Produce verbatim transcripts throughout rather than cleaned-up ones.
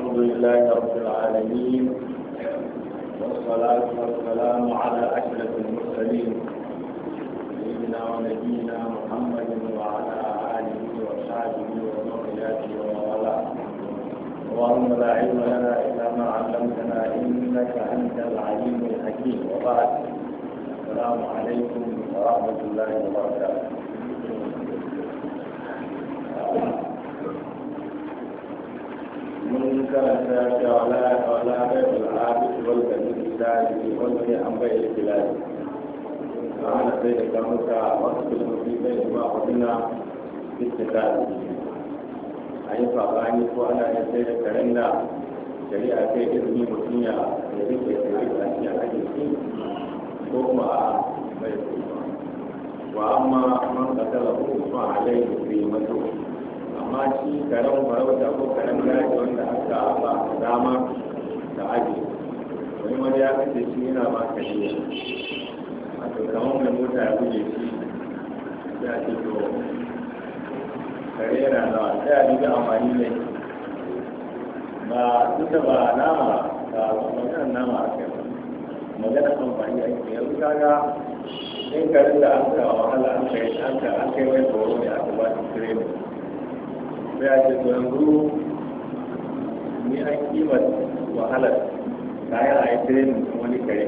الحمد لله رب العالمين والصلاة والسلام على أشرف المرسلين سيدنا ونبينا محمد وعلى آله وصحبه ومن ومن والاه. اللهم لا علم لنا إلا ما علمتنا إنك أنت العليم الحكيم. وبعد، السلام عليكم ورحمة الله وبركاته. من كان ولا ولا بيت العابد والكبير الثالث والذي عن بيت البلاد. أنا بيت كمك وأكتب في بيت ما قلنا في الكتاب. أي فقاني وأنا يسير كرنا شريعة إذني مسلمة يريد يريد أشياء أجنبي وما بيت. وأما من قتله فعليه قيمته. amma shi karen farauta ko karen daji wanda aka ba dama da aji wani wani ya kace shi yana ba ka shi a to kamar mai mota ya buge shi ya ce to kare yana nawa sai a duka amfani ne ba duka ba nama ba maganar nama a kai maganar amfani a kai yanzu kaga in karen da aka wahala an kai an kai mai tsoro ne aka ba shi training sai a ce yanzu ni an kimar wahalar kayan a yi tirenin wani kare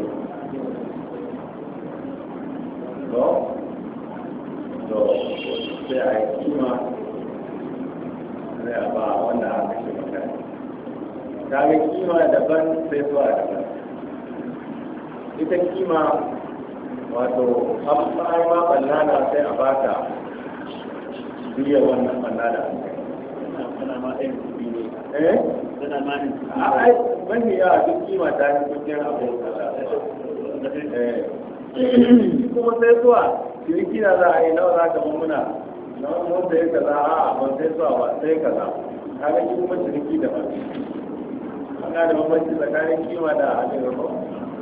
to to sai a yi kima sai a ba wanda aka kashe makare kaga kima daban sai zuwa daban. Ita kima wato an bayan ma ɓannana sai a baka biya wannan ɓannana tana ma ɗaya kuɗi ne. Eh? Tana ma ne. Ai, mafi yawa duk kima ta yi kudin abu. Eh. Kuma sai zuwa, kirki na za a yi nawa za ka mummuna, na wani sai kaza a ban sai zuwa ba sai kaza. Ka ga ki kuma kirki da ba. Ana da bambanci tsakanin kima da abin da ba.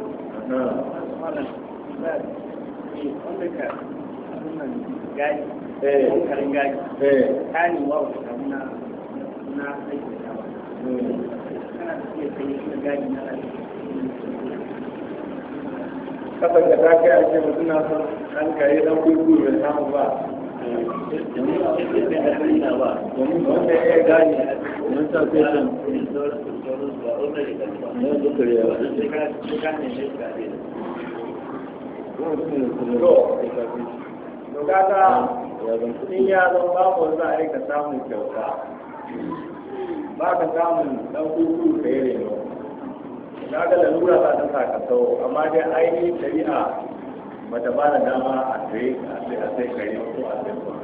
Wanda ka gaji. Eh. Karin gaji. Eh. Kani wa wata na na aiki da ba kana da iya kai shi gani na aiki kafin da ta kai a ce mutum na son an kare dan kuku bai samu ba wanda ya gani mun sa sai san to kaga in ya zan babu za a rika samun kyauta ba ka samun dan kuku da ya reno na ga lalura za ta sa ka sau amma dai ainihin shari'a ba ta ba da dama a sai a sai kare ko a sai ba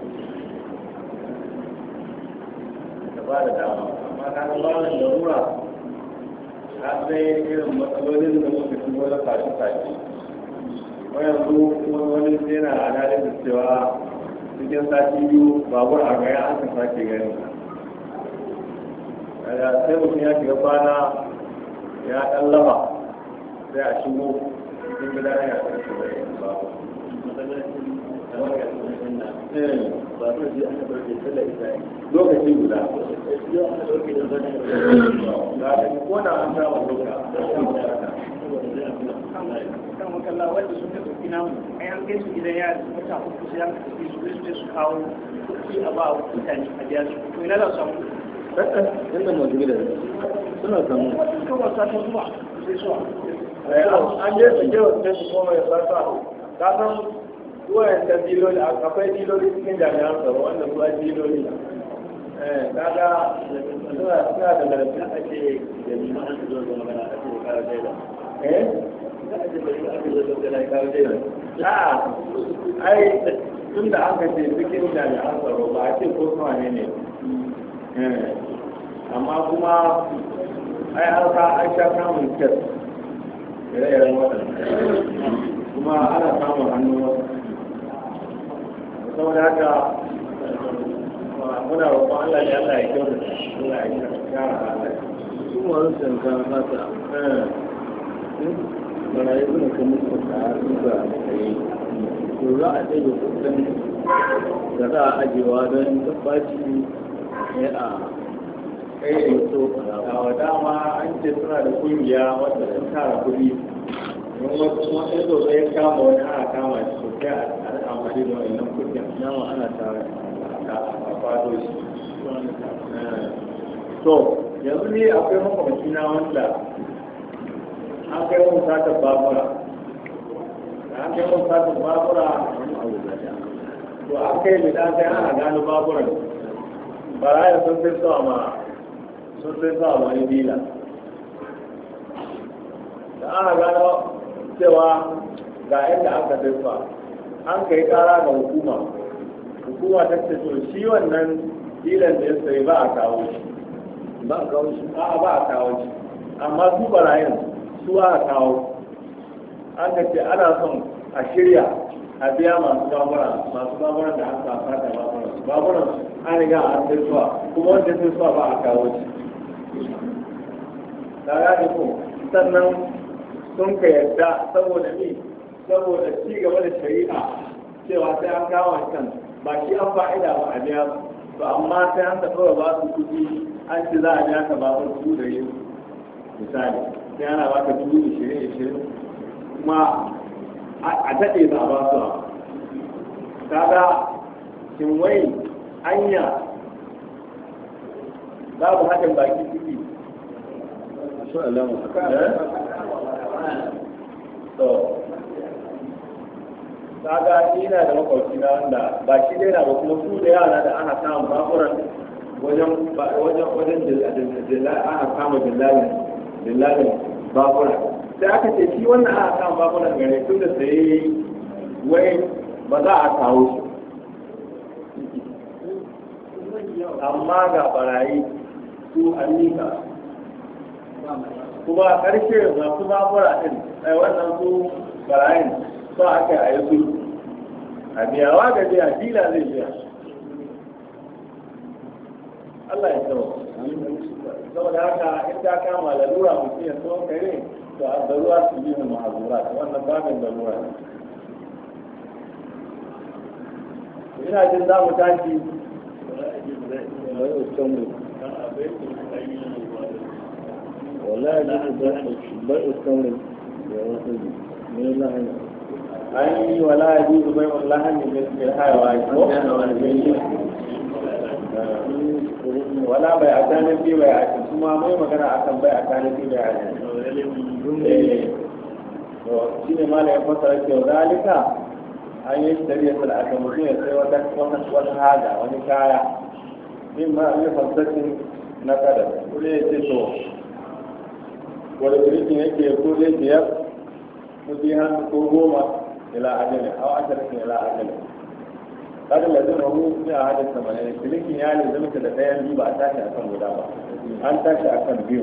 ta ba da dama amma ka ga ba da lalura ka sai irin matsalolin da muka shigo na fashi-fashi yanzu wani sai na analysis da cewa cikin sati biyu babur a gaya an ka sake gani sai mutum ya shiga kwana ya ɗan lama sai a shigo cikin gida ya ƙarfi da yin babu lokaci guda ko na an samu doka kan makalla wanda sun ka ɗauki namu a yan kai su gidan yari su wata uku sai an ka tafi su zai su kawo kuɗi a ba wa mutane a biya su to ina za su samu Saka yadda masu gida suna samu. Kawai ta zuwa sai suwa. An je su je wasu su koma ya sata. Ka san zuwa ta diloli akwai diloli cikin jami'an tsaro wanda su a diloli. Kaga suna da larabci ake da nima an zo da magana a cikin kara daida. Eh? Za a ce da nima ake zo da kara daida. A'a, ai tun da aka ce cikin jami'an tsaro ba a ce ko kuma ne ne. amma kuma ai har ka an sha samun kyar ire-iren waɗanda kuma ana samun hannu wasu saboda haka muna roƙon Allah da Allah ya kyau da Allah ya kyara Allah su masu shanka mata mana yi suna kan musu da duka kai to za a ɗaya da kudin da za a ajewa don tabbaci ne a eh to a dama an ce suna da kungiya wanda sun tara kuɗi don wasu wani zo zai kama wani ana kama shi sosai a rika amfani da wannan kuɗin nawa ana tara a fado shi to yanzu ne akwai makwabci na wanda an kai mun satar babura an kai mun satar babura to an kai da sai ana gano baburan baraya sun fi so ma sun fi so wani bila da ana gano cewa ga inda aka fi so an kai kara ga hukuma hukuma ta ce to shi wannan bilan da ya sayi ba a kawo shi ba a kawo shi a ba a kawo shi amma su barayin su aka kawo an ka ce ana son a shirya a biya masu babura masu baburan da aka fata baburan baburan an riga an sai suwa kuma wanda sai suwa ba a kawo shi ta gane ko sannan sun ka yarda saboda ni saboda ci gaba da shari'a cewa sai an kawo kan ba shi an fa'ida ba a biya to amma sai an taɓa ba su kuɗi an ci za a biya ka babur dubu da yi misali sai ana ba ka dubu ishirin ishirin kuma a daɗe ba a ba su ba kaga shin wai anya babu haɗin baki ciki so alamu to kaga ina da makwauci na wanda ba shi dai na ba kuma su da yara da ana samun baburan wajen wajen wajen ana kama dillalin dillalin babura sai aka ce shi wannan ana samun baburan gare tun da sai wai ba za a kawo shi amma ga barayi su amika kuma karshe masu babura din ai wannan su barayin so aka yi a yi sulhu a biyawa ga biya dila zai biya Allah ya tsawo saboda haka in ta kama lalura mutum ya so kare to a zaruwa su yi mu ma'azura wannan babin lalura ina jin za mu tashi wallahi da bai ustamri ya wasu ne lahani ai wala yajuzu bai'ul lahmi bil hayawan wala bai a tanin bi bai a cikin kuma mai magana akan bai a tanin bi bai a cikin to shi ne mala ya fasara cewa zalika an yi shari'a da aka mutum ya sai wata wata haja wani kaya min ma yi fasashin na kada kule ya ce to wani birikin yake ko zai biyar kudi hannu ko goma ila ajalin aw asharin ila ajalin kada lazima hu bi ahadin samanin birikin ya lazima da ɗayan biyu ba a tashi akan guda ba an tashi akan biyu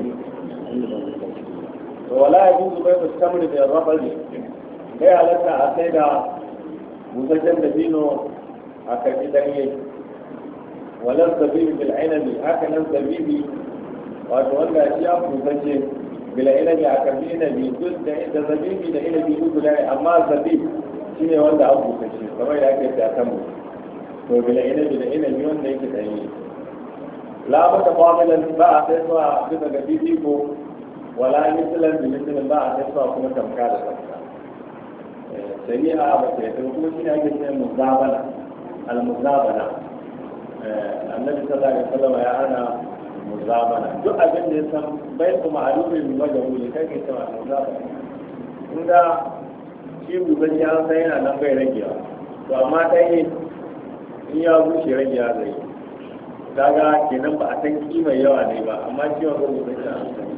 to wala yajuzu bai'u tamri bi ar-rafal bai halatta a sai da busasshen dabino a karɓi danye walar zabibi bil ainabi haka nan zabibi wato wanda shi an busasshe bil ainabi a karɓi inabi duk da zabibi da inabi duk guda ne amma zabib shine wanda an busasshe kamar da ake ta kan mu to bil ainabi da inabi wanda yake danye la mata fadilan ba a sai zuwa bisa ga bibiko wala misalan bi misalin ba a sai zuwa kuma tamka da tamka shari'a ba ta yadda kuma shi ne ake cewa muzabana al-muzabana annabi sallallahu alaihi wasallam ya hana muzabana duk abin da ya san bai kuma ma'alumin majhuli kai ke cewa muzabana inda shi bugan ya san yana nan bai ragewa to amma ta yi in ya bushe ragewa zai kaga kenan ba a san kimar yawa ne ba amma shi wa bugan ya san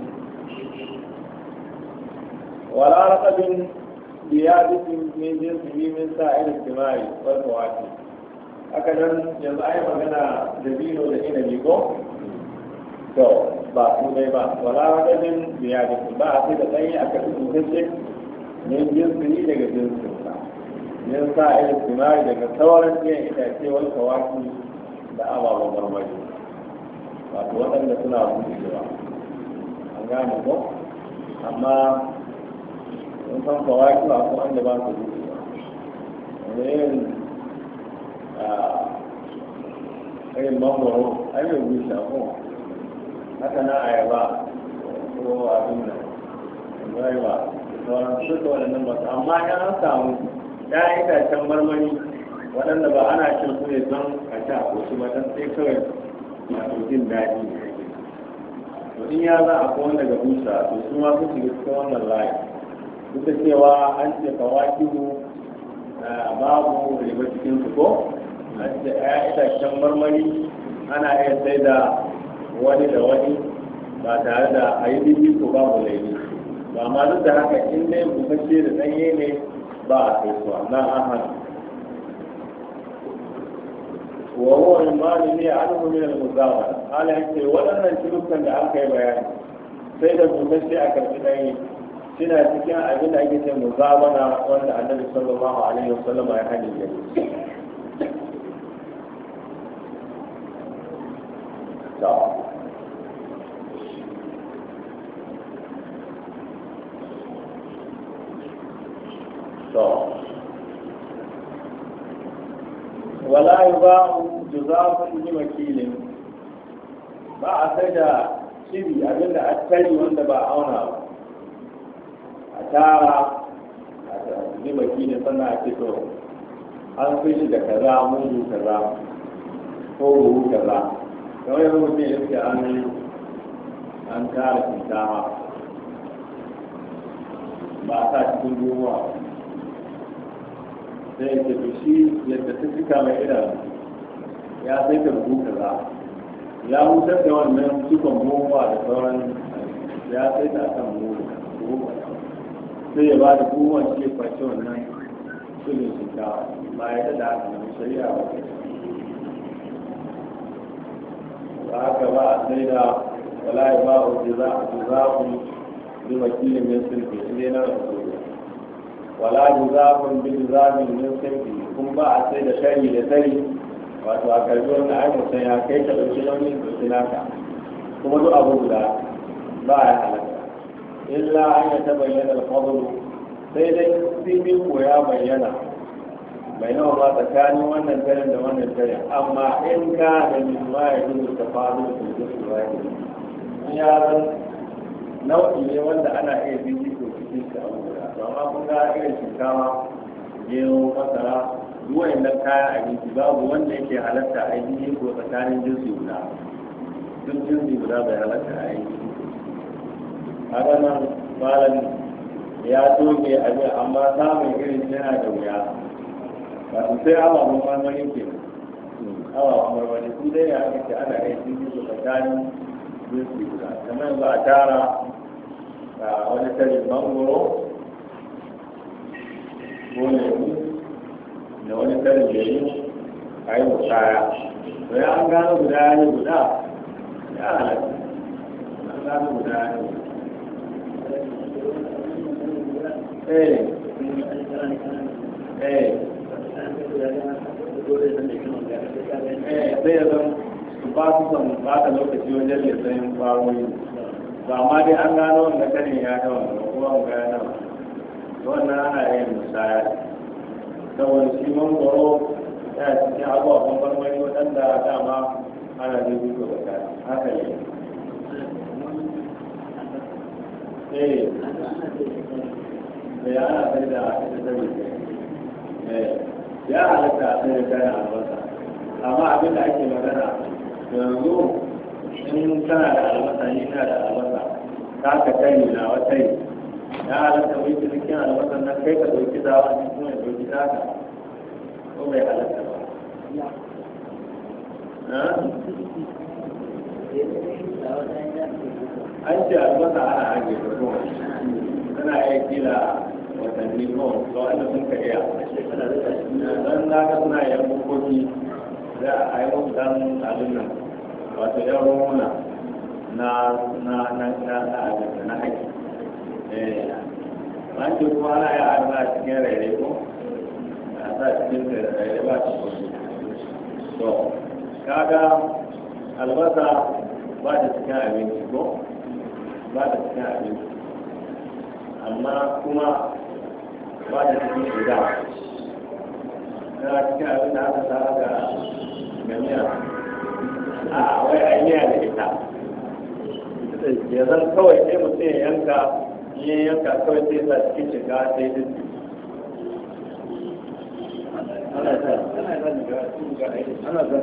wala raqabin بيادة من جنسه من سائر الثمار والفواكه هكذا yanzu ai magana da bino da inabi ko to ba su dai ba wala wajen biyadi ba a sai da tsayi aka fi tsokace min jinsi daga jinsin sa min sa'ir thimari daga sauran ɗayan itace wal fawaki da ababen marmari wato waɗanda suna bushewa an gane ko amma sun san fawaki ba kuma wanda ba su zuci ba wanda yin irin mangoro an yi zuci a kuma haka na ayaba ko abin nan bai ba sauran su da waɗannan ba amma yan an samu ɗayan itacen marmari waɗanda ba ana cin su ne don a sha ko shi ba don sai kawai masu jin daɗi to in ya za a kowane daga busa to su ma su shiga cikin wannan layi duk da cewa an ce fawakihu babu riba cikin su ko an ce ɗayan itacen marmari ana iya sai da wani da wani ba tare da a yi bibi ko babu laifi ba ma duk da haka in dai bukace da ɗanye ne ba a kai suwa na an hana wa huwa imani ne anhu min al-muzawara ala yake waɗannan cirukan da aka yi bayani sai da bukace a karɓi ɗanye suna cikin abin da ake ce muzawara wanda annabi sallallahu alaihi wasallam ya hadi ya wala yuba'u juzafun bi makilin ba a sai da shiri abinda a tari wanda ba auna ba a tara a bi makilin sannan a ce to an fi shi da kaza mudu kaza ko buhu kaza kamar yanzu mutum ya ce an an tara shinkafa ba a sa cikin ruwa sai ya tafi shi yadda ta fika mai idanu ya sai ta buhu kaza ya hutar da wannan cikon buhuwa da sauran ya sai ta kan buhu sai ya ba da buhuwan shi ya fashe wannan shirin shinkawa ba ya da haka na shari'a ba ba haka ba a sai da wala ya ba a jiza'u bi wakilin min sulfi inda na rasu wala juzafun bi juzafin min sulfi kun ba a sai da shari da tari wato a karbi wani ai mutum ya kai ka ɗauki launin ɗauki naka kuma duk abu guda ba ya halatta illa an ya ta bayyana alfadlu sai dai sifin ko ya bayyana mai nawa ba tsakanin wannan tarin da wannan tarin amma in ka da mimma ya gudu ta faru da kuma su ba in ya zan nau'i ne wanda ana iya bibi ko cikin shi abu guda to amma kun ga irin shinkawa gero masara duwayen nan kayan abinci babu wanda yake halatta a yi ko tsakanin jinsi guda duk jinsi guda bai halatta a yi haka nan malam ya toge abin amma samun irin yana da wuya wato sai ababen marmari ke ababen marmari su dai ya ake ana yi jinsi ko tsakanin jinsi guda kamar yanzu a tara wani tarin mangoro ko lemu da wani karin jeri a yi musaya to ya an gano guda ya yi guda ya halatta an gano guda ya yi eh eh eh sai ya zan su ba su son ba ta lokaci wajen lissayin kwawoyi ba ma dai an gano wanda karin ya yawa kuma mu gaya nawa wannan ana yin musaya saboda shi mangoro ya cikin abubuwan marmari waɗanda dama ana zai fito da kare haka ne eh ya ana sai da ita zai eh ya halatta a sai da kayan albasa amma abin da ake magana yanzu in kana da albasa ni kana da albasa ka ka kai na wata yi ya halatta wai cikin albasan nan kai ka ɗauki dawa ne kuma ya ɗauki taka ko bai halatta ba an ce albasa ana ajiye da kuma tana iya kila watanni ko ga wanda sun ka iya don na ga suna yan bukoki za a yi musu dan abin nan wato yan rumuna na na na na na abin na haƙi an ce kuma ana yi a cikin raire ko a sa cikin raire ba ta kuma to kaga albasa ba ta cikin abinci ko ba ta cikin abinci amma kuma ba ta cikin shiga na cikin abin da aka tsara ga gamiya a wai a miya da ita ya zan kawai sai mutum ya yanka ya yanka kawai sai sa cikin shiga sai duk ana ta ana ta ana ta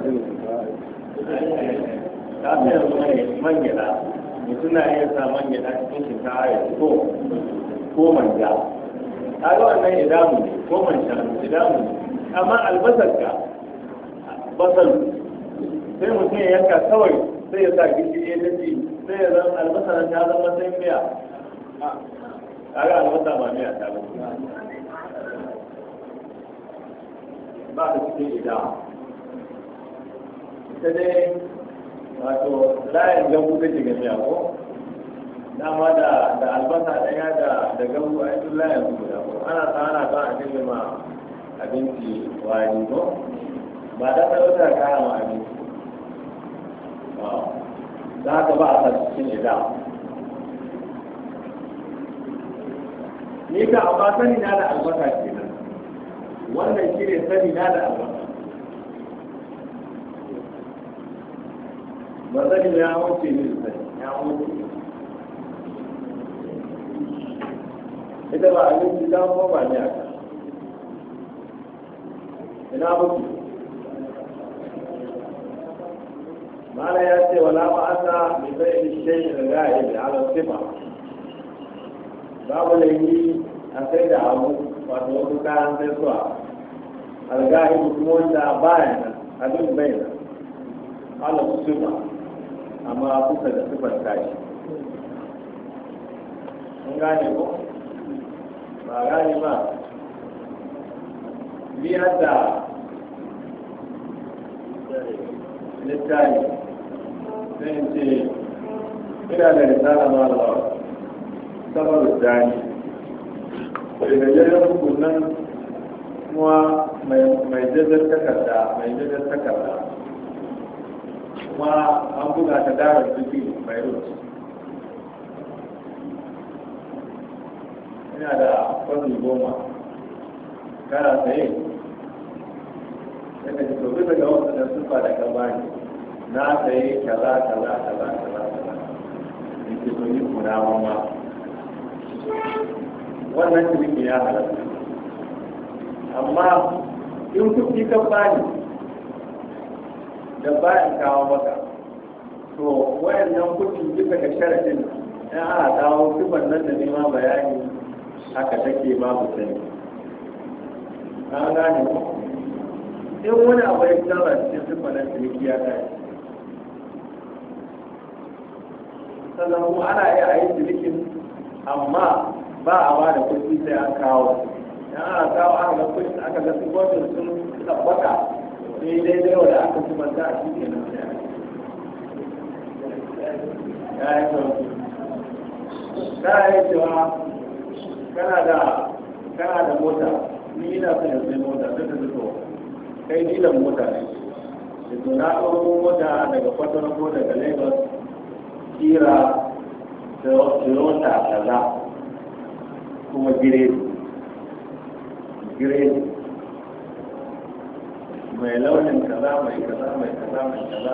ta fiye man gyaɗa mutum na iya sa man gyaɗa cikin shinkawa ya ko ko manja a ga wannan idamu ne ko manja idamu ne amma albasar ka basal sai mutum ya yanka kawai sai ya sa gishiri ya dace sai ya zama albasa ta zama sai miya a ga albasa ba miya ta ba ba ta cikin idamu ita dai wato layin gabu ta shiga miya ko dama da da albasa ɗaya da da gabu a yi layin su guda ko ana sa ana sa a cikin ma abinci wani ko ba da talauta kaya ma abinci da haka ba a sa cikin ida ni ka amma sani na da albasa kenan wannan shi ne sani na da albasa ba zai ya wuce ne da ya wuce ita ba abinci ta kuma ba ne aka ina mutu mala ya ce wala ba asa bi bai shayi da ga'i da ala sifa babu laifi a sai da abu wato wasu kayan sai suwa alga'i kuma wanda bayan nan abin bai nan ala sifa amma kusa da sifar tashi an gane ko ba gane ba biyar da littafi zai ce ina da risala ma da samar dani daga jirgin hukunan kuma mai jajar takarda mai jajar takarda kuma an buga ta darar duki mai rutu ina da kwazi goma kana tsaye daga jiko bisa ga wasu da sufa da ka bani na tsaye kaza kaza kaza kaza kaza yake so yi kuna mamma wannan ciniki ya halatta amma in kuɗi ka bani da bayan kawo maka to wayannan kuɗi bisa ga sharadin in ana kawo sifan nan da nema bayani haka take babu sani an gane ko in wani abu ya tsara cikin sifan nan ciniki ya kai sannan kuma ana iya a yi cinikin amma ba a ba da kuɗi sai an kawo in ana kawo aka ga kuɗi aka ga sifofin sun tabbata sai daidai wanda aka kuma ta a cikin nan sai ya yi sauki ta yi cewa kana da kana da mota ni ina son ya sai mota sai ta fito kai dilan mota ne da to na ɗauko mota daga kwatano ko daga lagos kira da toyota kaza kuma giredi giredi mai launin kaza mai kaza mai kaza mai kaza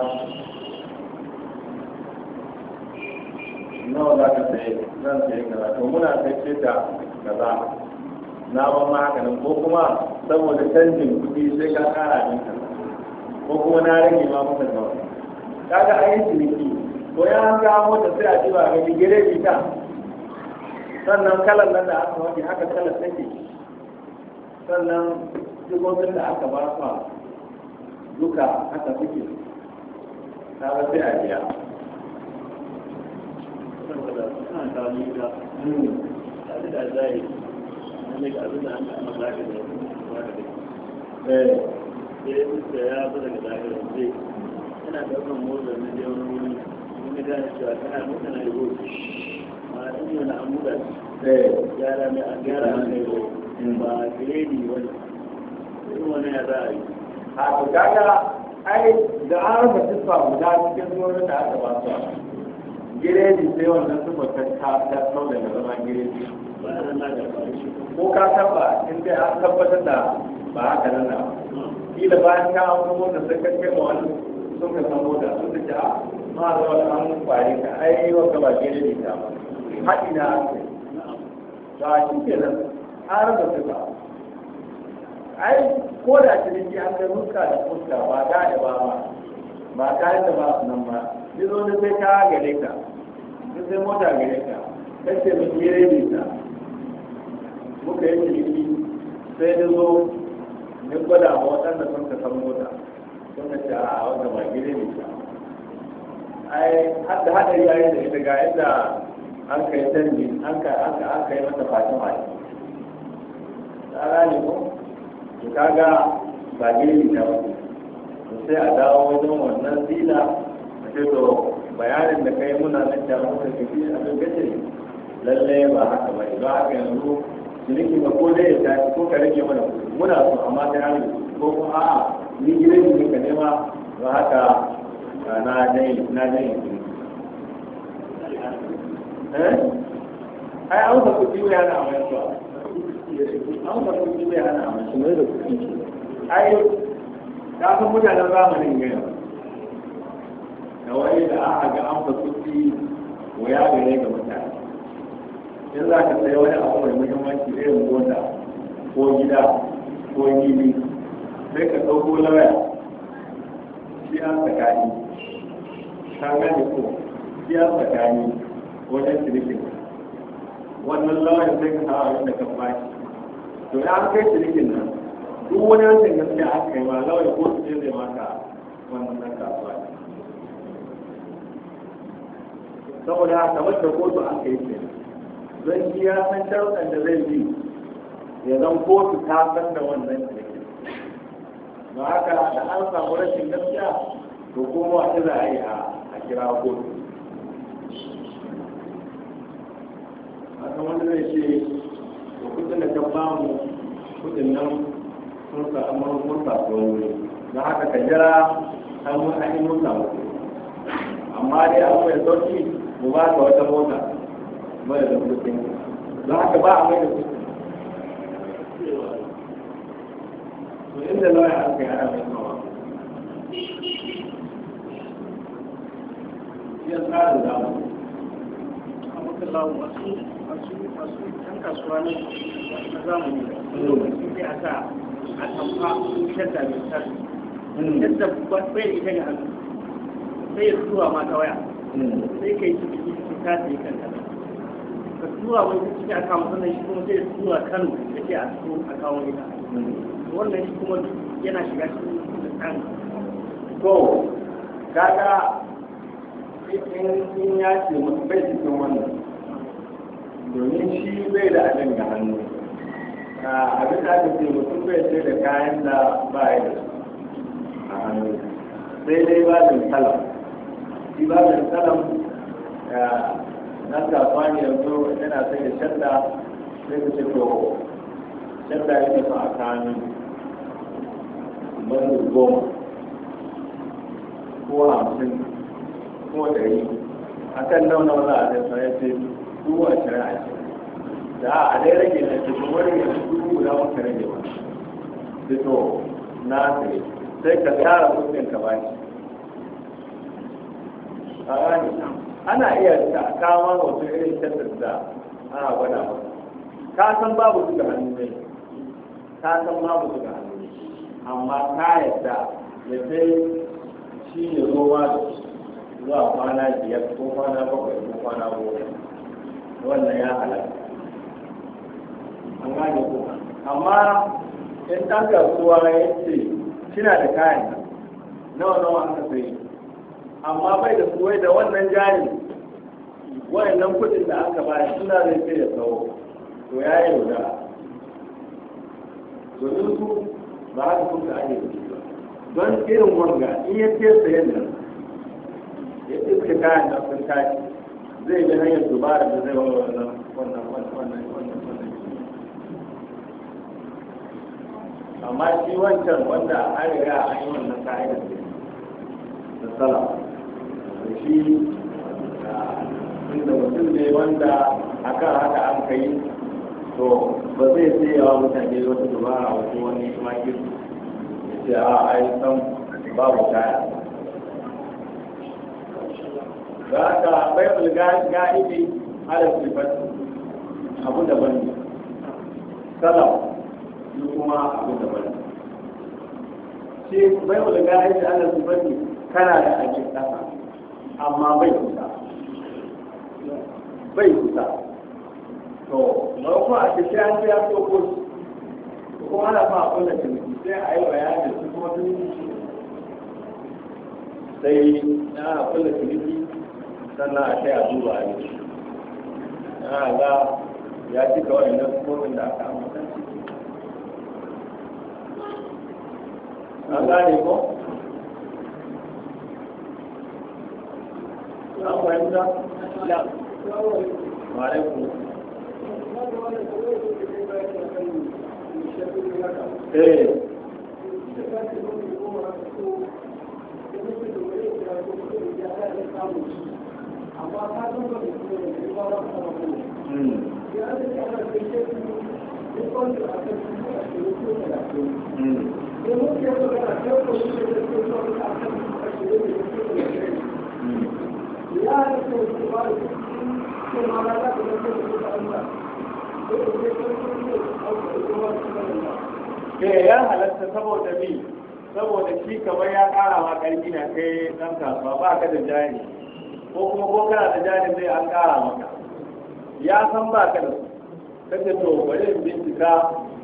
nawa za ka saye zan saye kaza to muna sai ce ta kaza na ban ma haka nan ko kuma saboda canjin kuɗi sai ka ƙara min kaza ko kuma na rage ma maka nawa kaga an yi ciniki ko ya an kawo mota sai a ci ba ga giredi ta sannan kalan nan da aka waje haka kalan take sannan jikokin da aka ba su duka haka suke ta ba sai a biya saboda suna ta nuna tare da zai ne ga abin da an kama zaka da ba da eh sai ya zo daga zahiri sai yana daukan motsa na je wani wuri wani gane cewa kana mutane da gobe ma in yi wani amuda gyara mai a gyara mai ba giredi wani irin wani ya za a yi a to kaga ai da an rufe siffa guda cikin zuwa da aka ba su giredi sai wannan siffa ta ta sau daga zama giredi ko ka taba in dai an tabbatar da ba haka nan na kila bayan ka an kuma da sai ka kai ma wani sun ka san mota sun ta ce a ma zo da an kwari ka ai wa ka ba ke da ta ba haɗi na ake ba shi ke nan har da suka ai ko da ciniki an kai fuska da fuska ba da da ba ba ba kayan da ba su nan ba ni zo da sai ka gare ka ni sai mota gare ka kace mu kire ni ta muka yi ciniki sai da zo ni gwada ma waɗanda sun ka san mota sun ka ce a wanda ba gire ni ta ai hadda hadari yayin da ita ga yadda an kai canji an ka an ka an kai mata fatin hali tsara ne ko to kaga ba gire ta ba to sai a dawo wajen wannan zila a ce to bayanin da kai muna nan da muka kafi abin gace lalle ba haka ba idan haka yanzu ciniki ba ko dai ya tashi ko ka rage mana kuɗi muna so amma sai an ko kuma a'a ni gidan ne ka nema ba haka na dai na dai eh ai an ka kuɗi ya na amma to an ka kuɗi ya na amma shi ne da kuɗi ai ka san mutanen zamanin gaya da wani da aka ga an fa kuɗi waya gare ga mutane in za ka sayi wani abu mai muhimmanci irin mota ko gida ko gini sai ka ɗauko lauya shi an tsakani ka gane ko shi an tsakani wajen cinikin wannan lauyan sai ka sa abin da ka bashi to ya an kai cinikin nan duk wani yankin gaskiya aka kai ma lauya ko su ce zai maka wannan nan kasuwa saboda haka wadda kotu an kai ce zan shi ya san sharuɗan da zai bi ya zan kotu ta san da wannan cinikin ba haka da an samu rashin gaskiya to kuma wata za a yi a kira kotu haka wanda zai ce to kudin da kan bamu kudin nan sun samu mun samu wani da haka ka jira an mun an yi mun samu amma dai abu mai sauki mu ba ka wata mota mai da kudin da haka ba a mai da kudin to inda lauya an kai ana mai kawo yan tsarin zamu abokan lawo masu masu masu yan kasuwa na zamani sun sai a sa a tamfa shadda mai tsari shadda bai ita ga hannu sai ya zuwa ma ta waya sai ka yi ciki ciki ta ce kan kasa ka zuwa wani ciki a kama sannan shi kuma sai ya zuwa kano da ke a su a kawo ita wannan shi kuma yana shiga cikin tsarin to kaga in ya ce mutu bai cikin wannan domin shi bai da abin ga hannu abin da aka ce mutum bai sai da kayan da ba ya da a hannu sai dai babin salam shi babin salam na kasuwa ne yanzu yana sai da shadda sai ka ce to shadda ya tafi a kayan bandu goma ko hamsin ko ɗari a kan nauna wani a zai ya ce dubu ashirin ashirin da a dai rage na ce kuma rage na dubu guda maka rage ba sai to na sai sai ka tsara kudin ka bashi a gani ana iya kama wasu irin tattar da ana gwada ba ka san babu su ga hannu ne ka san babu su ga hannu ne amma ka yadda ya sai shi ne ruwa da zuwa kwana biyar ko kwana bakwai ko kwana goma wannan ya halatta an gane ko amma in ɗan kasuwa ya ce kina da kayan nan nawa nawa aka sayi amma bai da suwai da wannan jari wayannan kuɗin da aka bayar suna zai sai ya tsawo to ya yi yaudara domin su ba haka kuka ake da ba don irin wanga in ya ce sayan nan ya iska kayan da sun tashi zai bi hanyar dubara da zai wani wannan wannan wannan wannan wannan amma shi wancan wanda an riga an yi wannan ka'idar da sala da shi inda mutum ne wanda akan haka an kai to ba zai sai yawa mutane wata dubara wasu wani makir ya ce a ai san babu kaya za ka bai ulga'ibi ala sifat abu daban ne salam shi kuma abu daban ne shi bai ulga'ibi ala sifat kana da abin kasa amma bai kusa bai kusa to maimakon a tafi an ce ya tsoko shi kuma ana fa a kulla ciniki sai a yi bayanin su kuma sun sai na kulla ciniki sannan a sai a duba a yi na ga ya cika waɗannan hukumomin da aka ambata an gane ko? an fahimta? ya ma'alaikun eh ke ya halatta saboda bi saboda shi kamar ya kara ma karfi na kai dan kasuwa ba ka da jari ko kuma ko kana da jari zai an kara maka ya san ba ka da su kace to bari in bincika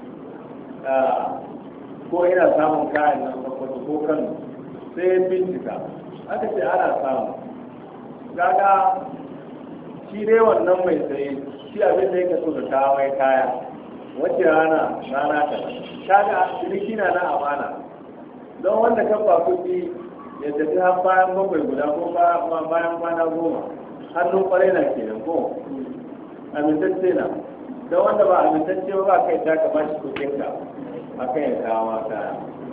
ko ina samun kayan nan ko ko kan sai bincika aka ce ana samu kaga shi dai wannan mai saye shi abin da yake so da kawo mai kaya wacce rana rana ta kaga ciniki na na amana don wanda kan ba kuɗi ya tafi har bayan bakwai guda ko bayan kwana goma hannun kwarai na kenan ko amintacce na don wanda ba amintacce ba kai ta ka ba shi kuɗin ka a kan ya kawo ma kaya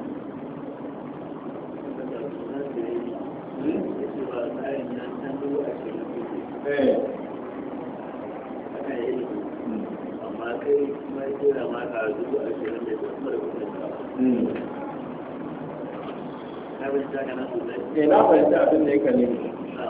eh amma kai mai kira ma ka zuwa ashirin da kuma da kuma na fahimta ka nan sosai eh na fahimta abin da yake ne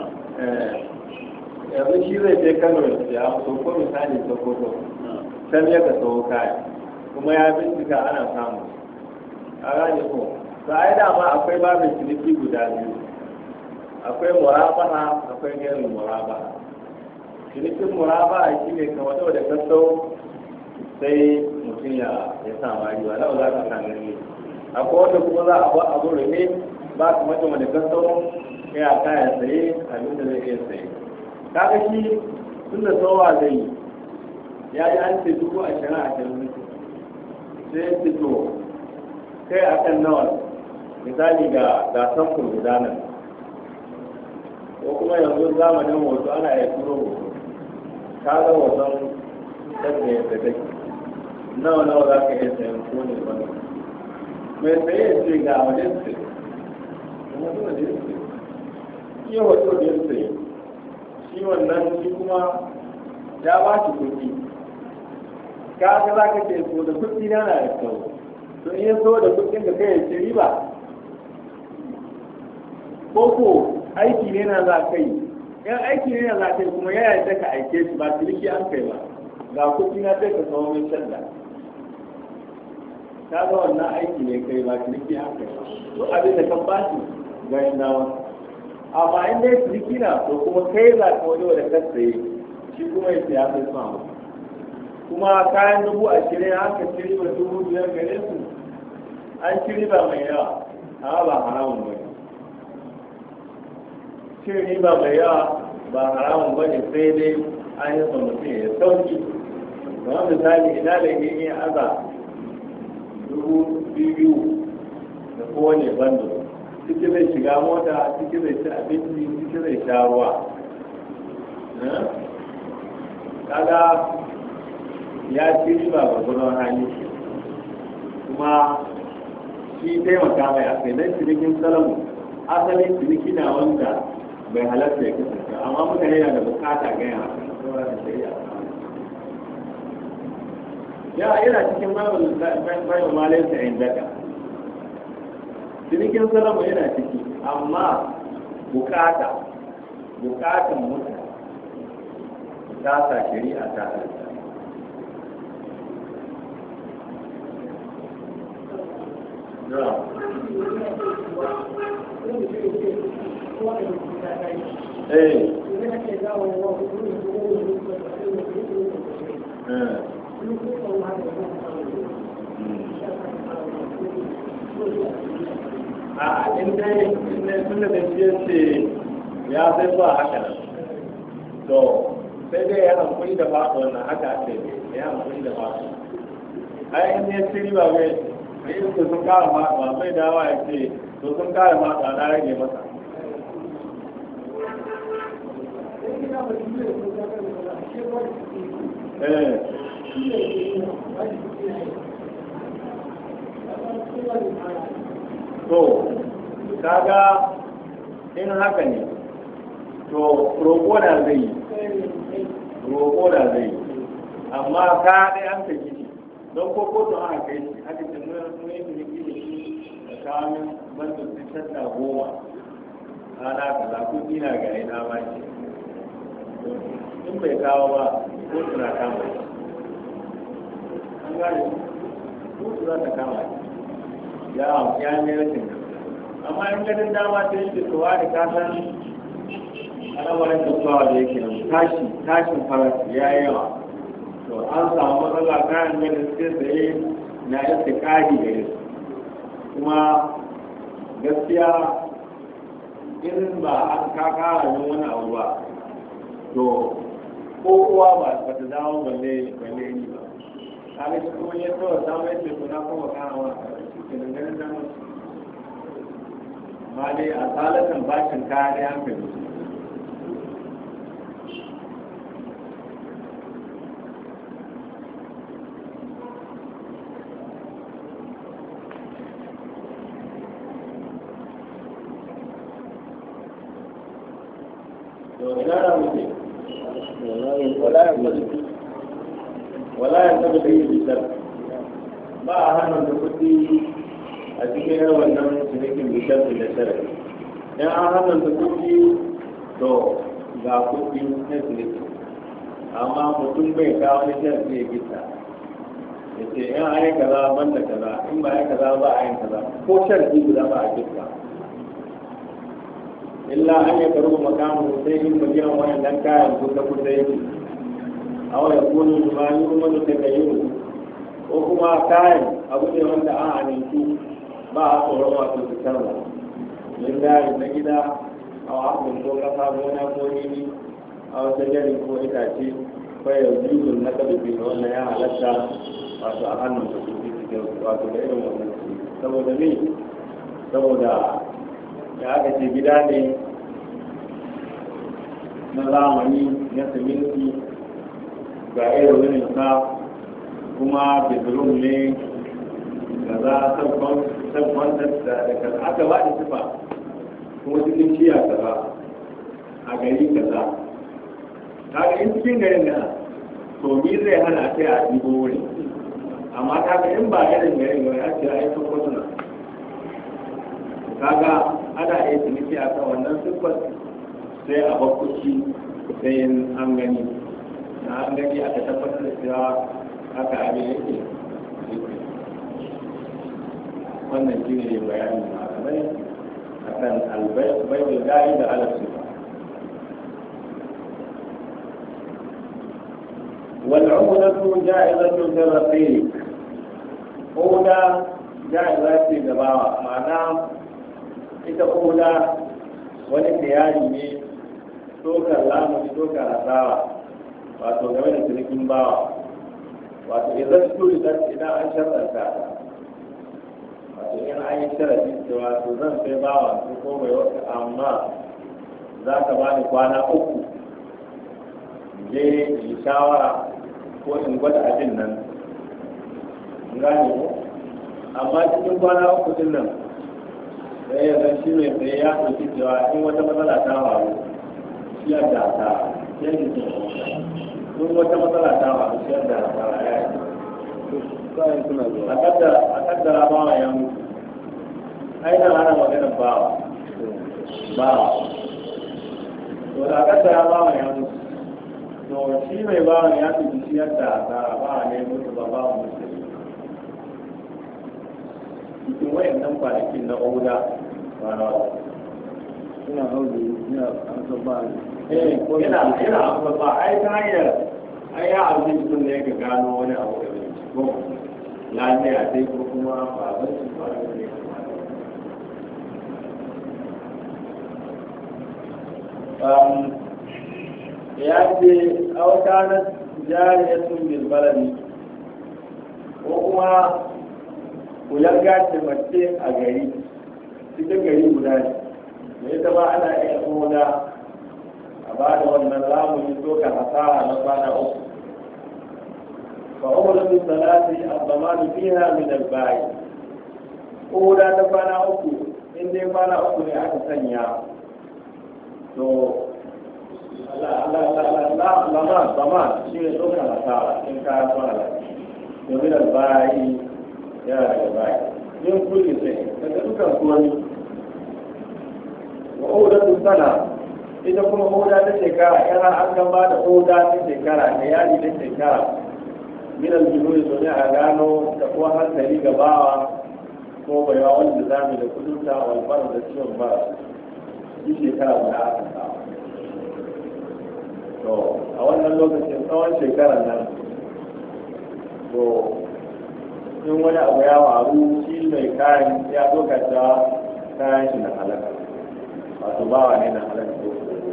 yanzu shi zai je Kano ya so ko misali Sokoto can ya ka sau kaya kuma ya bincika ana samu a gane ko to ai dama akwai babin ciniki guda biyu akwai murabaha akwai gairin murabaha cinikin murabaha shi ne kamar da ka sau sai mutum ya sa ma yiwa nawa za ka kan gani akwai wanda kuma za a ba abu rufe ba ka mata wanda ka sau ya kaya saye abin da zai iya saye kaga shi tun da sauwa zai yi ya yi an ce dubu ashirin ashirin sai ya ce to kai akan nawa misali ga gasan kurgudanar ko kuma yanzu zamanin hoto ana iya turo hoto ka ga hoton yadda yadda take nawa nawa za ka iya sayan ko ne ba mai saye ya ce ga wajen sai kuma zuwa da yake iya hoto da yin saye shi wannan shi kuma ya ba shi kuɗi ka ga za ka ce so da kuɗi na na da kyau to in ya so da kuɗin da kai ya ce riba ko ko aiki ne na za ka yi yan aiki ne na za ka yi kuma ya yarda ka aike shi ba ciniki an kai ba ga kuɗi na sai ka kawo min shadda ka ga wannan aiki ne kai ba ciniki an kai ba to abin da kan ba shi ga yin dawa amma in dai ciniki na to kuma kai za ka wani wanda ka saye shi kuma ya siya sai samu kuma kayan dubu ashirin an ka ci riba dubu biyar gare su an ci riba mai yawa amma ba haramun ba ne cin riba mai yawa ba haramun ba ne sai dai an yi sa mutum ya sauki kamar misali ina da yin aza dubu biyu da kowane bando ciki zai shiga mota ciki zai ci abinci ciki zai sha ruwa kaga ya ci riba ga gudun hali kuma shi taimaka mai akai nan cinikin salamu asalin ciniki na wanda bai halatta ya kasance amma mutane yana da bukata ga yana ya yana cikin bayan malai ta yin daga cinikin salamu yana ciki amma bukata bukatun mutane ta sa shari'a ta halitta. Eh. a in dai tun da ce ya sai ba haka nan to sai dai ya hankuli da faɗo wannan haka ake ya hankuli da faɗo ai in ne siri ba mai da yin su sun kara faɗo mai dawa ya ce to sun kara faɗo na rage masa eh to kaga in haka ne to roƙo da zai yi roƙo da zai yi amma ka dai an ka gidi don ko kotun aka kai shi aka ce mun yi ciniki da shi tsakanin banda su tatta goma ana kaza kuɗi na gare na ma ce in bai kawo ba ko suna kama shi an gane ko suna ta kama shi ya ya ne rashin amma in ganin dama ta yi fitowa da kasan al'amarin kasuwa da yake nan tashi tashin farashi ya yi yawa to an samu matsala kayan ganin sai tsaye na yadda ƙari da yasu kuma gaskiya irin ba an kakara yin wani abu ba to ko uwa ba ba ta dawo balle balle ni ba kaga shi kuma ya tsawo samu yadda kuna kuma kana wa cikin ganin damar ma dai a tsalatan bashin kare hankali wala ya taɓa da yi bisar ba a hannun da kuɗi a cikin yawon wannan cinikin bishar da shari'a in an hannun kuɗi to ga kuɗi na ciniki amma mutum bai kawo wani shari'a ya gita ya ce in an yi kaza ban da kaza in ba yi kaza ba a yin kaza ko shari'a guda ba a gita illa an yi karu makamu sai in bagiran wani dan kayan kusa kusa yake a wani kunu zumani kuma da ta yi ko kuma kayan abu ne wanda an amintu ba a tsoron wato su canza yin dari na gida a wakon ko kasa gona ko nini a wata jari ko itace kwayar juzun na kadubi na wannan ya halatta wato a hannun su su cikin wato da irin wannan su saboda me saboda ya aka ce gida ne na zamani na siminti ga irin wani sa kuma bedroom ne kaza sabon da kaza aka ba da sifa kuma cikin ciya kaza a gari kaza kaga in cikin garin da to ni zai hana a kai a ɗigo wuri amma kaga in ba irin garin ga ya ce a yi sokoto kaga ana iya ciniki a kan wannan siffar sai a bakkuci sai an gani na an gani aka tabbatar da cewa haka abin yake wannan shi ne bayanin malamai a kan albaiwul gari da alasifa wal'udatu ja'izatu jarrafi uda ja'iza ce gabawa ma'ana ita uda wani tiyari ne dokar lamuni dokar asawa wato game da cinikin bawa wato idan su idan an sharɗanta wato in an yi sharaɗi cewa to zan sai bawa su ko mai wata amma za ka ba ni kwana uku je yi shawara ko in gwada abin nan gane ko amma cikin kwana uku din nan sai ya zan shi mai sai ya ɗauki cewa in wata matsala ta faru shi yadda ta yanki ce in wata matsala ta faru shi yadda ta ya yi a kaddara bawa ya mutu ainihin ana maganin bawa bawa to da kasa ya ba ya mutu to shi mai ba ya fi shi yadda ta ba ne mutu ba ba mutu cikin wayan nan kwanakin na oda ba na ina hauzi ina an san ba eh yana yana amsa ba ai ta hanyar ai ya abin sun da yake gano wani abu da bai ko lafiya sai ko kuma ba zan ci ba da ne um ya ce auka na jariyatun bil baladi ko kuma kulan gace mace a gari cikin gari guda ne da ita ba ana iya koda a ba da wannan lamuni doka hasara na kwana uku fa umratu salati az-zamanu fiha min al-ba'i koda ta kwana uku in dai kwana uku ne aka sanya to Allah Allah Allah Allah zaman shi ne doka hasara in ka kwana domin al-ba'i ya daga ba'i yin kulli sai daga dukan kuwani wa odatu sana ita kuma oda ta shekara yana an gaba da oda ta shekara da yari ta shekara minal jinuri domin a gano da kuma hankali gabawa ko baiwa wanda zami da kudurta walfar da ciwon ba shi shekara guda aka samu to a wannan lokacin tsawon shekarar nan to in wani abu ya faru shi mai kayan ya doka ta kayan shi na halaka wato bawa ne na halaka ko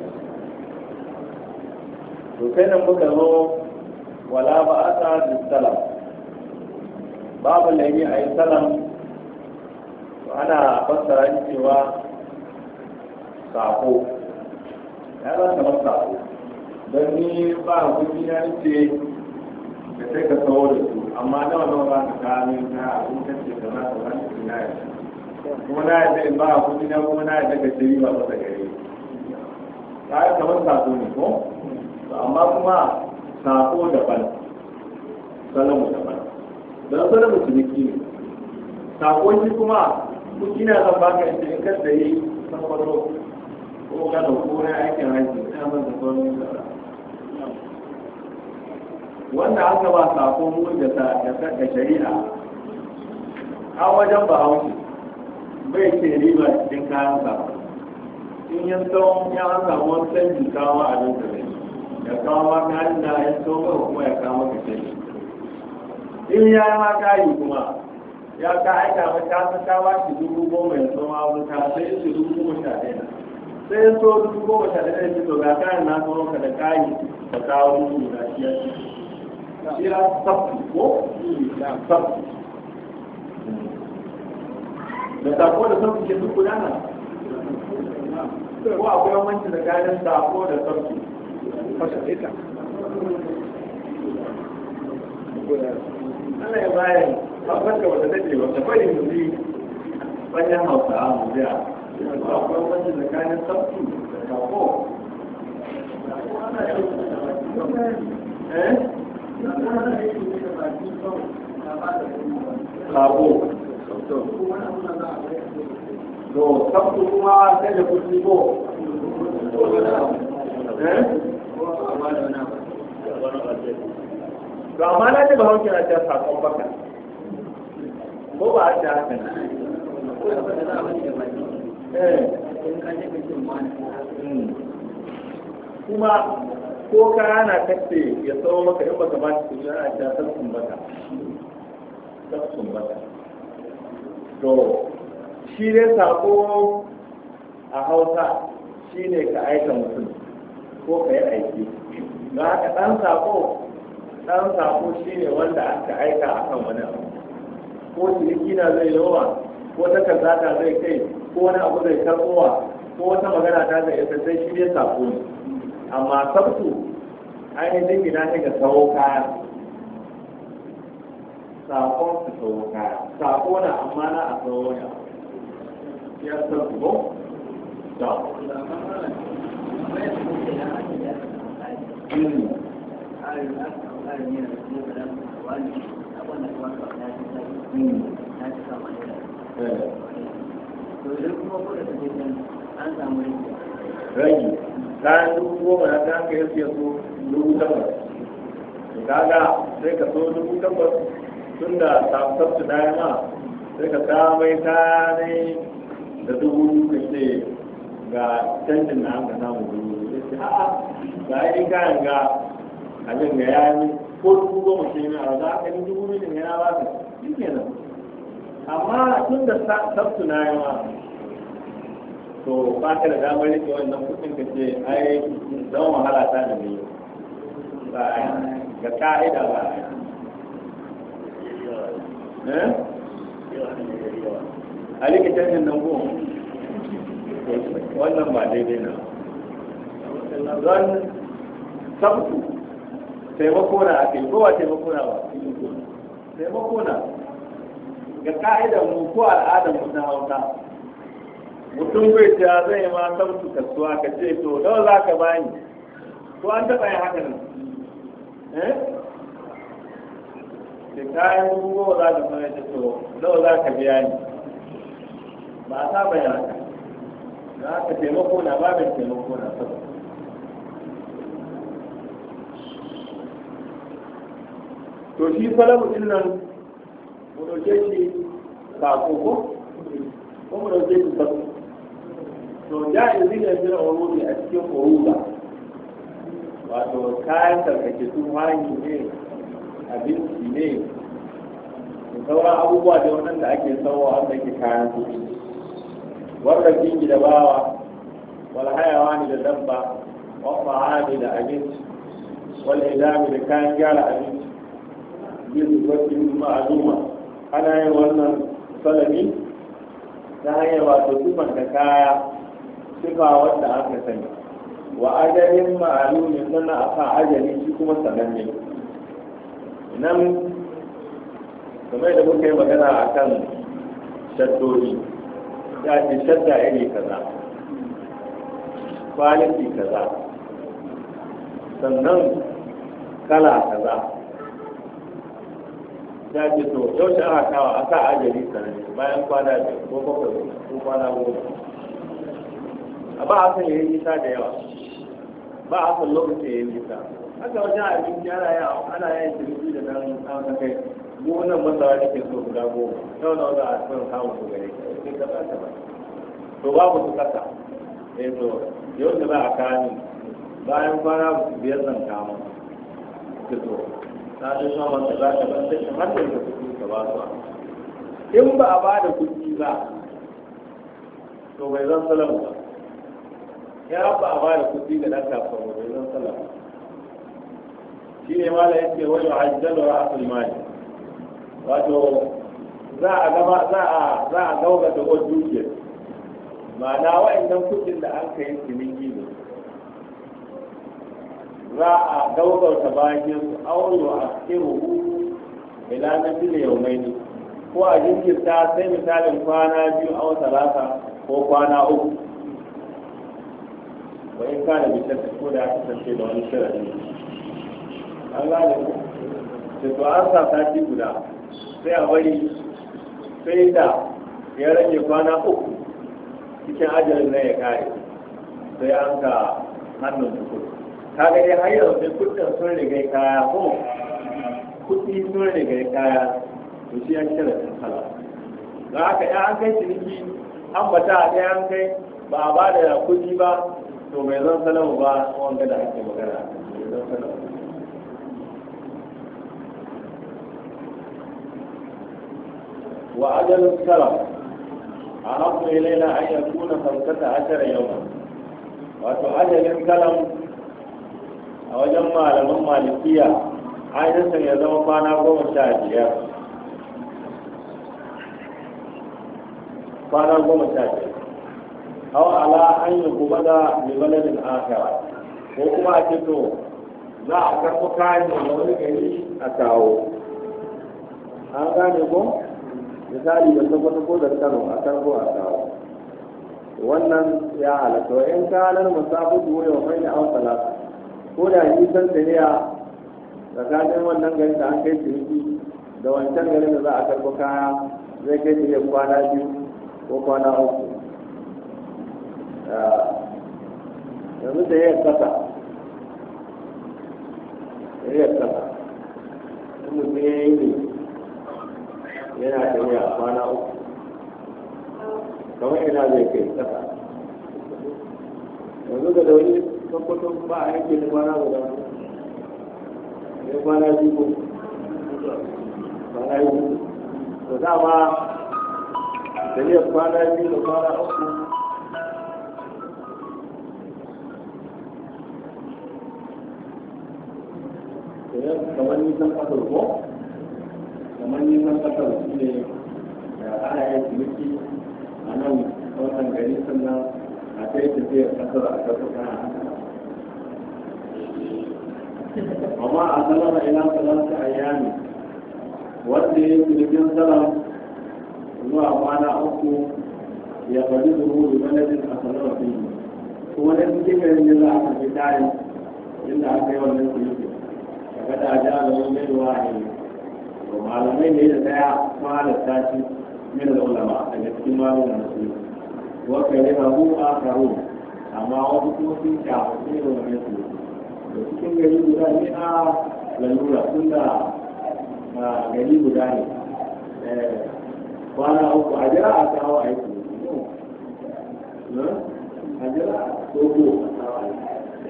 to kai nan muka zo wala ba a sa da salam babu laifi a yi salam ana fassara shi cewa sako ya zan kamar sako don ni ba kuɗi na ce da sai ka tsawo da su amma nawa nawa ba ka kawo na abin kace da na ka wani ina ya kuma na yadda in ba kuɗi na kuma na yadda ka shiri ba masa gare ka yi kamar sako ne ko amma kuma sako daban salamu daban don salamu ciniki ne sako shi kuma kuɗi na zan baka in cikin kan da yi sakwaro ko ka dauko na aikin haji ina man da sauran da wanda aka ba sako mu da ta da shari'a a wajen ba haushi bai ce riba cikin kayan sa in yan tsawon ya an samu wani canji kawo abin da zai ya kawo ma kayan da ya tsawon kuma ya kawo maka canji in ya yi ma kayi kuma ya ka aika ma ka san ka ba shi dubu goma ya tsawon abin ka sai ya ce dubu goma sha ɗaya sai ya so dubu goma sha ɗaya ya to ga kayan na tsawon ka da kayi ka kawo dubu guda shi ya ce shi ya sabbi ko ya sabbi da sako da sabbi ke duk gudana ko akwai yawanci da kayan sako da sabbi fashalita ana yi bayan haɓarka wata take wata bari mu bi bayan hausa a mu biya ko akwai yawanci da kayan sabbi da sako eh sabo to sabbi kuma sai da kuɗi ko to amma na ce ba hauki na ta sakon baka ko ba a ce haka na kuma ko ka na kace ya tsawo maka in baka ba shi kuɗi ana ta sabsun baka sabsun baka to shi dai sako a hausa shi ne ka aika mutum ko ka yi aiki don haka ɗan sako ɗan sako shi ne wanda aka aika a kan wani abu ko ciniki na zai yawa ko takarda ta zai kai ko wani abu zai karɓowa ko wata magana ta zai isa sai shi ne sako ne amma sabtu ainihin gina ne ga tsawo kaya sakon su tsawo kaya sako na amma na a tsawo ne ya sabtu ko? ragi kayan dubu goma na ta kai siya su dubu takwas kaga sai ka so dubu takwas tun da sabtu da ma sai ka ta mai kanai da dubu ka ce ga canjin da an ka samu dubu sai ce a'a ga yi kayan ga abin ga ya yi ko dubu goma ce ne a za a kan dubu miliyan yana ba ka shi kenan amma tun da sabtu na yi ma to ba ka da damar rike wannan kudin ka ce ai zama wahala ta da ne ba a ga ka'ida ba a yi a rike canjin nan ko wannan ba daidai na don sabtu taimako na ake kowa taimako na ba taimako na ga ka'idar mu ko al'adar mu ta hausa mutum bai ta zai ma sabtu kasuwa ka ce to nawa za ka bani ko an taɓa yin haka nan eh da kayan dubu za ka fara ta to nawa za ka biya ni ba a saba yin haka za ka taimako na babin taimako na sabtu to shi salamu din nan mu dauke shi sako ko ko mu dauke shi sako to ja'izi ne bin urudi a cikin uruda wato kayan tarkace sun hanyi ne abinci ne da sauran abubuwa da waɗanda ake sauwa wanda ke kayan su wanda jingi da bawa wal hayawani da dabba wal ma'ani da abinci wal idami da kayan gyara abinci yin wasu ma'aluma ana yin wannan salami ta hanyar wato sifar da kaya sifa wanda aka sani wa ajalin ma'alumi sannan a kan ajali shi kuma sananne nan kamar da muka yi magana a kan shaddori ya ce shadda iri kaza kwaliti kaza sannan kala kaza ya ce to yau shi aka kawo a sa ajali sananne bayan kwana da ko bakwai ko kwana goma a ba a san yayin nisa da yawa ba a san lokacin yayin nisa haka wajen abinci ana yin ana yin jirgi da nan an kai mu wannan masawa da ke so guda goma yau na wanda a cikin samun su gare sai ka ba ta ba to babu su kasa eh to yau da za a kani bayan kwana biyar zan kama ki to na da shi ma ta za ta ban da har da kuɗi ka ba su in ba a ba da kuɗi ba to bai zan salamu ba ya ba a ba da kuɗi ga ɗan kasuwa bai zan salamu shi ne mala yake wani hajjalo ra'asul mali wato za a gaba za a za a gauga da wani dukiyar ma'ana wa'annan kuɗin da an kai ciniki ne za a gaugauta bayan su auyo a kiruhu ila na fili yau mai ne ko a jinkirta sai misalin kwana biyu a talata ko kwana uku wa in kana bishar ko da ya kasance da wani shirari an gane ku da to an sa sati guda sai a bari sai da ya rage kwana uku cikin ajalin na ya kare sai an ka hannun tukuru ka ga dai har yau sai kudin sun riga kaya ko kudi sun riga kaya to shi an kira sun kala ga haka ya an kai ciniki an bata a ɗaya an kai ba a ba da kudi ba to bai zan salamu ba wanga da ake magana bai zan salamu وأجل السلام أحب إلينا أن يكون خمسة عشر يوما وأجل السلام أو جمع لمن مالكية عادة يزم فانا قوم شاجية فانا قوم شاجية أو على أن يقبض ببلد آخر وكما أجلتو لا أكرم كان يقول لي أتاو هذا نقول misali da tabbata ko da kano a karbo a kawo wannan ya halatta in kanar musafi duwe wa mai an salata ko da nisan tafiya tsakanin wannan gari da an kai ciniki da wancan garin da za a karbo kaya zai kai tafiya kwana biyu ko kwana uku yanzu da ya kasa da ya kasa in mutum ya yi ne yana tafiya kwana uku kamar ina zai kai kasa yanzu da dauri kwakwaton ba a yanke da kwana guda ne kwana biyu kwana biyu to dama da ne kwana biyu da kwana uku kamar nisan kasar ko kamar nisan kasar su ne da ana yin ciniki a nan wannan gari sannan a kai tafiyar kasar a kasar kana amma a salama ila salata ayyami wanda ya yi cinikin salam zuwa kwana uku ya faɗi zuru da manajin a salama fiye kuma da cikin garin da za a kafi tayin inda aka yi wannan ciniki kada a ja da wani ruwa ne to malamai ne da daya kuma halatta shi min da ulama daga cikin malamin musulmi wa kare ma hu akaru amma wasu kuma sun shafa ne da wani su to cikin gari guda ne a lalura tun da gari guda ne kwana uku a jira a kawo aiki a jira ko ko a kawo aiki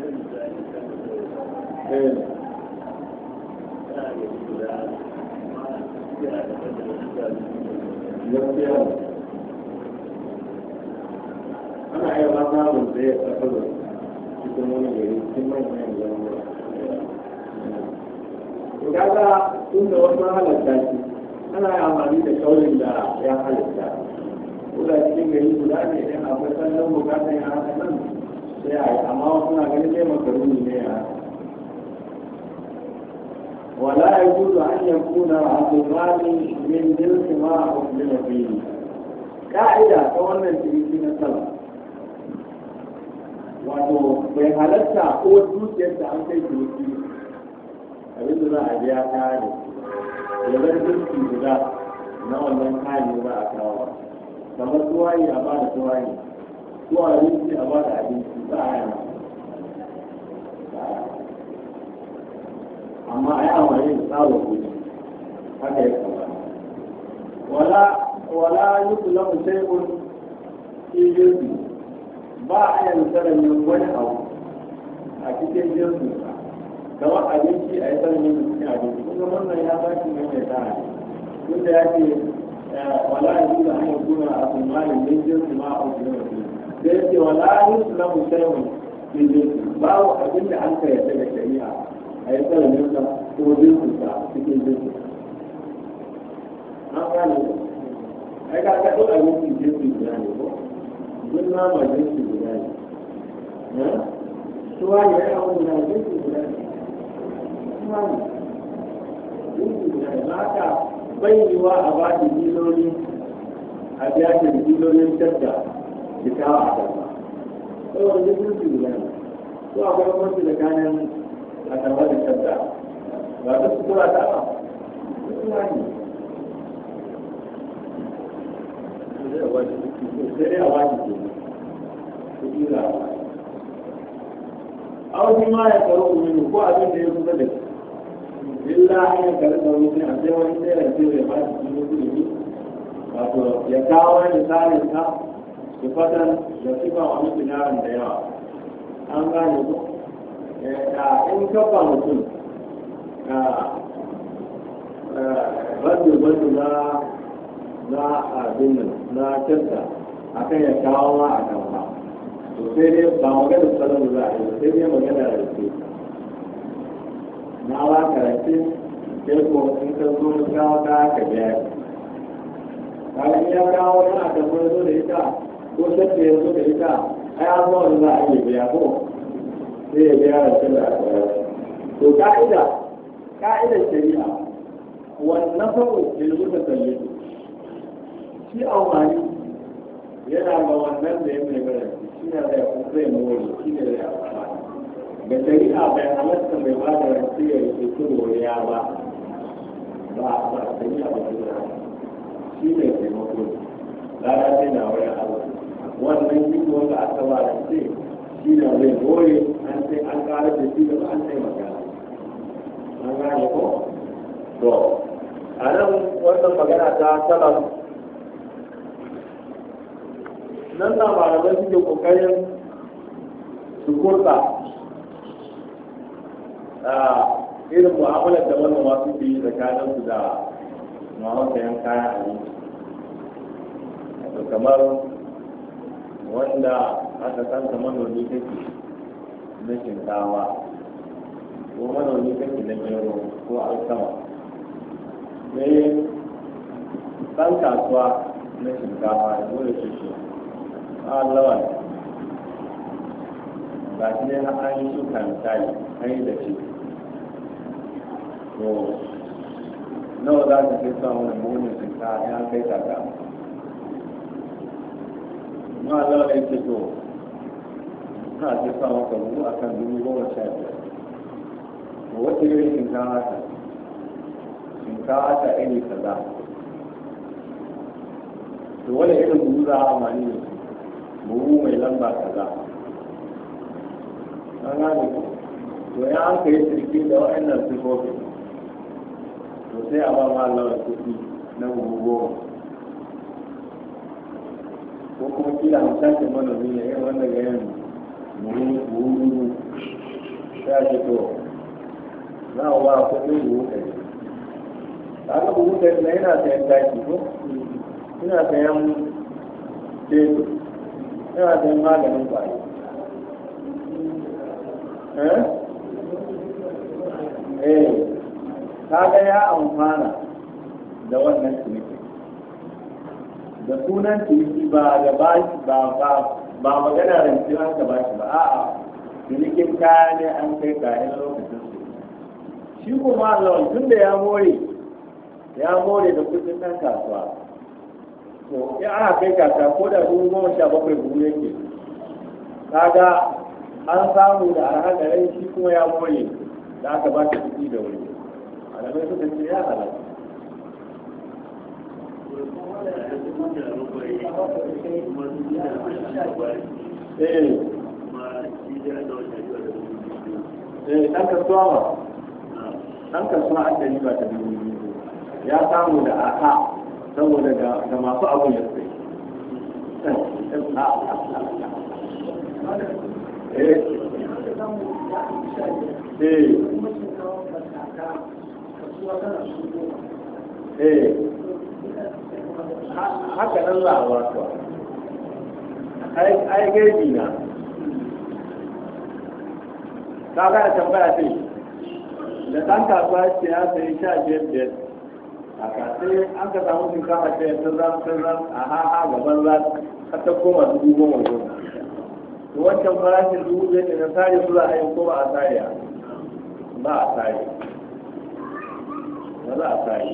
ana iya ba samun da ya tafi da cikin wani gari cikin manyan jama'a to kaga tun da wasu halatta shi ana yi amfani da kaurin da ya halatta ko da cikin gari guda ne idan akwai sannan bukatar ya haka nan sai a yi amma wasu na ganin ne makaruni ne ya haka ولا يجوز أن يكون عقبان من جنس ما أسلم فيه قاعدة كوانا تريدين السلام wato bai halatta ko dukiyarsa an kai ciniki abin da za a biya kaya da zai dinki guda na wannan kayan za a kawo kamar tuwayi a bada tuwayi ko abinci a bada abinci ba a yana amma a yi amfani da tsarin kudi haka ya kama wala wala yi kula mu sai kun jinsi ba a yin tsaranin wani abu a cikin jinsi kamar abinci a yi tsaranin cikin abinci kuma wannan ya zaki mai mai tsara tun da ya ce wala yi kula hanyar kuna a tsammanin yin jinsi ma a wajen wasu sai ce wala yi kula mu sai kun jinsi babu abin da an ka yarda da shari'a a yi tsaraninsa ko jinsinsa cikin jinsi an gane ai ka ka ɗau abinci jinsi guda ne ko duk nama jinsi guda ne suwa ne ya yawon guda jinsi guda ne suwa ne jinsi guda ne ba haka bayyawa a ba da diloli a biya da dilolin tatta da kawo a karba saboda jinsi guda ne ko akwai kwanci da kanan a karba da tatta ba ta sutura ta ba sutura ne sai dai a wani ke kuɗi za a wani auki ma ya karo umini ko abin da ya kusa da shi illa an yi kare da wani a sai wani sai da ce ya ba shi cikin kuɗi wato ya kawo wani tsarin ta su fatan da sifa wani tunarin da yawa an gane ko in kafa mutum bandu-bandu na na abin na kyanta a kan ya kawo ma a kan ba to sai dai ba magana salon da za a yi sai dai magana da ke na ba ka rake sai ko in ka zo na kawo ka ka biya kayan ya kawo yana da kuma zo da ita ko shakka ya zo da ita ai an zo da za a yi biya ko sai ya biya da shi da aka yi to ka'ida ka'idar shari'a wannan fa'o da lubuta kalle shi amfani yana ga wannan da ya mai gara shi ne da ya zai mori shi ne da ya amfani da shari'a bai halatta mai ba da rantsi ya yi su moriya ba ba a ba shari'a ba su da shi ne taimako lada sai na wani abu wannan shi wanda aka ba rantsi shi da zai gore an sai an ƙara da shi da an sai magana an gane ko to a nan wannan magana ta salaf nan na malamai suke kokarin su kurta a irin mu'amalar da manoma suke yi tsakaninsu da masu sayan kayan abinci wato kamar wanda aka santa manomi kake na shinkawa ko manomi kake na gero ko alkama sai ɗan kasuwa na shinkawa da dole su ce a lawan ba shi ne an yi shuka misali an yi da shi to nawa za ka kai samun munin shinkawa ya kai kaka ma lawan ya ce to na ce samun kabu a kan dubu goma sha biyar to wata irin shinkawa ta shinkawa ta iri kaza to wani irin buhu za a amfani da su buhu mai lamba kaza an gane ku to ya an kai sirki da wa'annan sifofi to sai a ba ma lawan kuɗi na buhu goma ko kuma kila hamshakin manomi ne yin wanda ga yin buhu buhu sai a ce to za a ba kuɗin buhu ɗari kaga buhu ɗari na yana sayan taki ko ina sayan teku ina sayan maganin ƙwari eh eh kaga ya amfana da wannan ciniki da sunan ciniki ba da bashi ba ba ba magana rancin an ka bashi ba a'a cinikin kaya ne an kai kayan lokacin su shi kuma Allah tun da ya more ya more da kudin nan kasuwa to in ana kai kasuwa ko da dubu goma sha bakwai buhu yake kaga an samu da arha da rai shi kuma ya more da aka ba shi kuɗi da wuri alamai suka ce ya halatta eh eh ɗan kasuwa ba ɗan kasuwa an da riba ta dubu biyu ya samu da arha saboda ga masu abu ya sai eh haka nan za a wasu ai gaibi na ta gaya tambaya ce da ɗan kasuwa ce ya sayi sha biyar biyar a kasai an ka samu shinkafa ce ta zan ta zan a haha gaban za ka ta koma dubu goma goma to wancan farashin dubu biyar da na sare su za a yi ko ba a sare ba a sare ba za a sare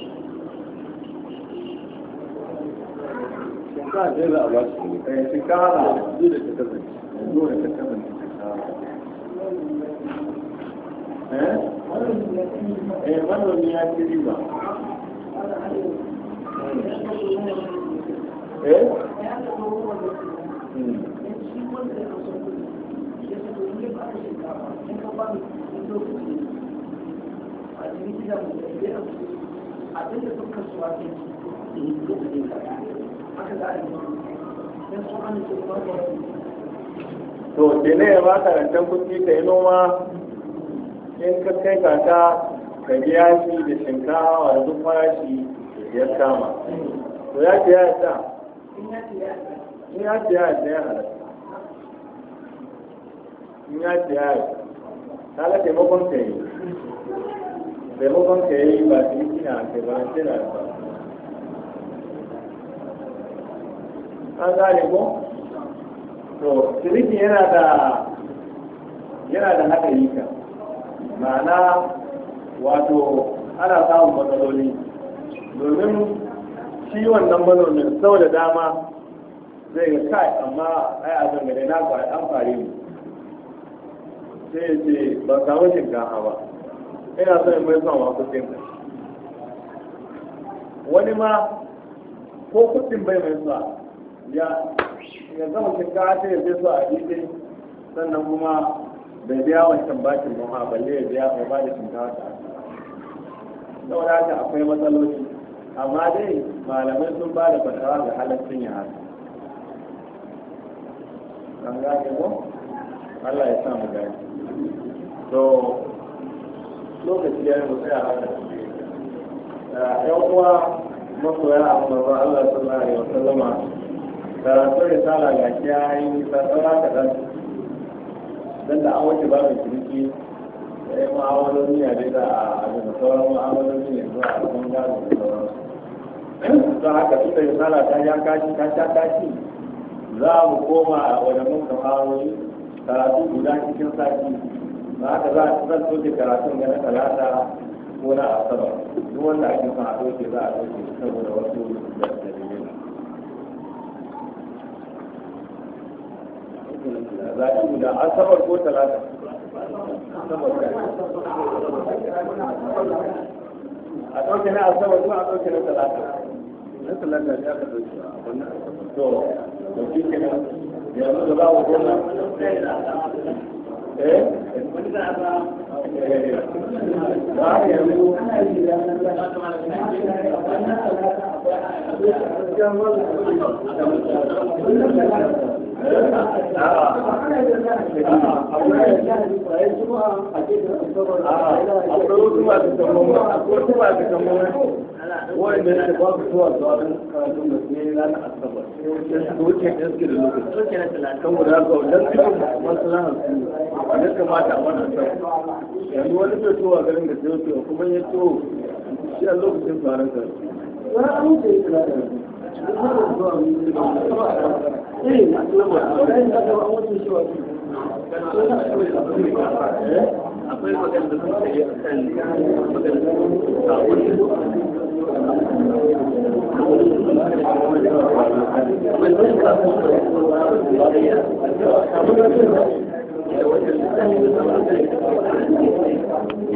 shinkafa ce za a ba su ne shinkafa na yanzu da ta kasance yanzu da ta kasance shinkafa eh eh manomi ya ci riba eh to ke ne ya ba ka rancen kuɗi ka yi noma in ka kai kaka ka biya shi da shinkawa da duk farashi ya kama to ya ce ya ta in ya ce ya ta ya halatta in ya ce ya ta ga taimakon ka yi taimakon ka yi ba su yi kina a kai barance na ba an gane ko to shiriki yana da yana da haɗari ka ma'ana wato ana samun matsaloli domin shi wannan manomin sau da dama zai ga kai amma ai a zangare na ba an fare mu sai ya ce ba samu shinkafa ba ina son in mai son wa kudin wani ma ko kudin bai mai sa ya ya zama shinkafa sai ya zai so a jide sannan kuma bai biya wancan bakin ba balle ya biya ba ba da shinkawa ta saboda haka akwai matsaloli amma dai malamai sun ba da fatawa ga halaccin ya haka an gane ko Allah ya sa mu gane to lokaci ya yi mu tsaya haka yan uwa masoya a manzon Allah sallallahu alaihi wasallama karatun risala ga shi ya yi sassara kaɗan don da an wuce babin ciniki da ya ma'amaloli a dai da a da sauran ma'amaloli ne zuwa a cikin gado da sauran don haka su da risala ta ya kashi ta sha kashi za mu koma a wadda mun kamarori karatu guda cikin sati ba haka za a zan soke karatun ga na talata ko na asabar duk wanda ake son a doke za a doke saboda wasu da dalilai zaɓi guda asabar ko talata a ɗauke na asabar ko a ɗauke na talata na talata ya ka ɗauke a wannan to to shi ke nan yanzu da za mu gona eh wani za a ba ba yanzu akwai wasu masu tambawa akwai wasu masu tambawa wanda ya ba su zuwa zuwa don karatun da su yi ranar asabar su wuce da suke da lokaci kan guda ga wajen cikin maslahar su ya kamata a wannan asabar yanzu wani bai towa garin da sai wuce kuma ya to shi a lokacin faran ka akwai magana da suka yi a kan magana da sabon